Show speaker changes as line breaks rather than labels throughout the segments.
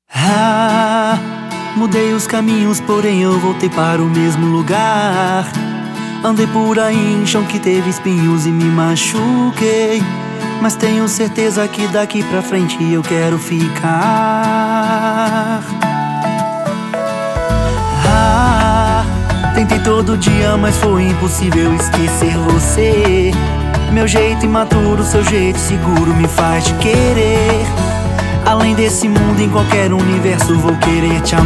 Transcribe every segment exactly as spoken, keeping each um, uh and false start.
Ah, mudei os caminhos, porém eu voltei para o mesmo lugar. Andei por aí em chão que teve espinhos e me machuquei, mas tenho certeza que daqui pra frente eu quero ficar. Ah, tentei todo dia, mas foi impossível esquecer você. Meu jeito imaturo, seu jeito seguro me faz te querer. Além desse mundo, em qualquer universo vou querer te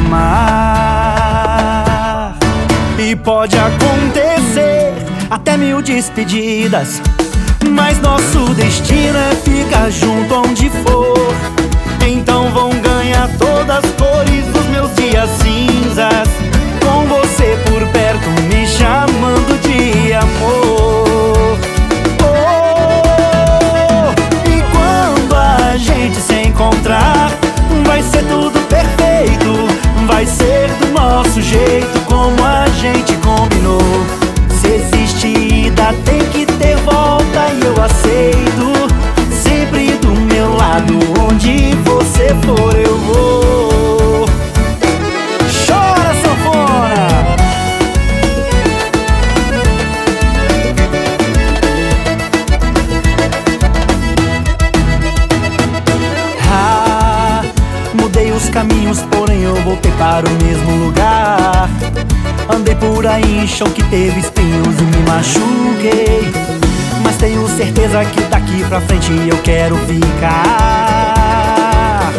amar. E pode acontecer até mil despedidas, mas nosso destino é ficar junto onde for. Então vão ganhar todas as cores dos meus dias cinzas, com você por perto me chamando de amor. Oh, e quando a gente se encontrar, vai ser tudo perfeito, vai ser do nosso jeito, como a gente combinou. Se existe ida, tem que ter volta e eu aceito. Sempre do meu lado, onde você for eu vou. Chora, sanfona! Ah, mudei os caminhos, porém eu voltei para o mesmo lugar. Andei por aí em chão que teve espinhos e me machuquei, mas tenho certeza que daqui pra frente eu quero ficar.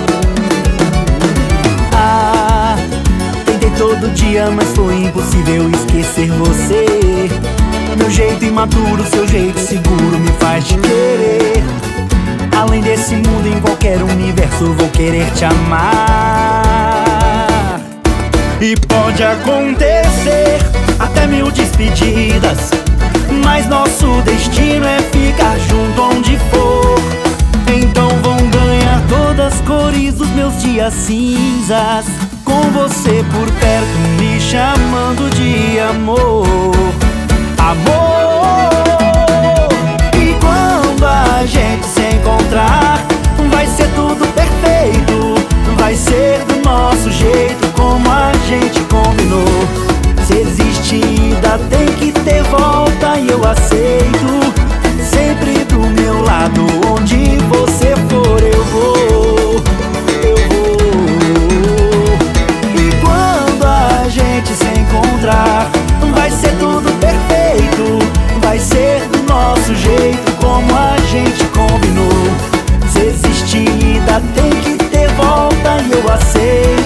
Ah, tentei todo dia, mas foi impossível esquecer você. Meu jeito imaturo, seu jeito seguro me faz te querer. Além desse mundo, em qualquer universo vou querer te amar. E pode acontecer até mil despedidas, mas nosso destino é ficar junto onde for. Então vão ganhar todas as cores dos meus dias cinzas, com você por perto me chamando de amor. Amor! E quando a gente se encontrar, vai ser tudo perfeito, vai ser do nosso jeito, como a gente combinou. Se existe ida, tem que ter volta e eu aceito. Sempre do meu lado, onde você for eu vou, eu vou. E quando a gente se encontrar, vai ser tudo perfeito, vai ser do nosso jeito, como a gente combinou. Se existe ida, tem que ter volta e eu aceito.